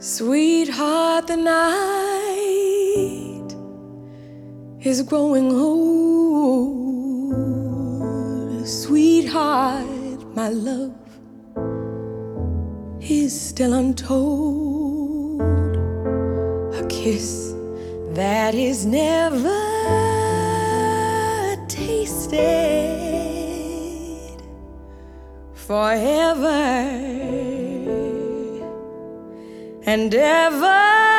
Sweetheart, the night is growing old. Sweetheart, my love is still untold. A kiss that is never tasted forever and ever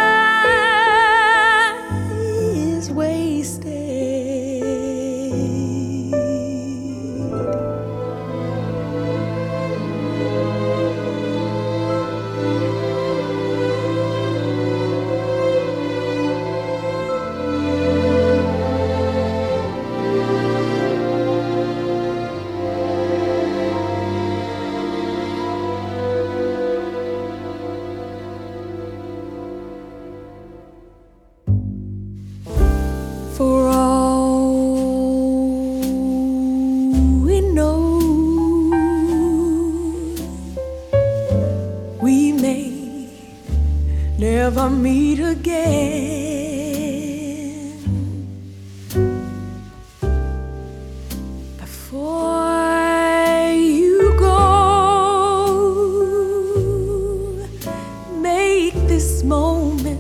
is wasted. For all we know, we may never meet again. Before you go, make this moment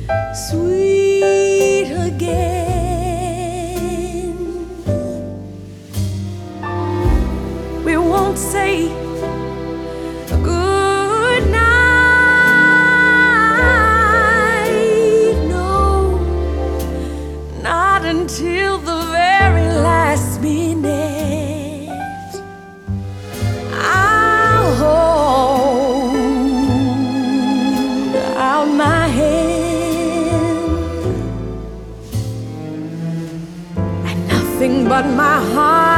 sweet again. We won't say good night, no, not until the very last minute. I'll hold out my hand, and nothing but my heart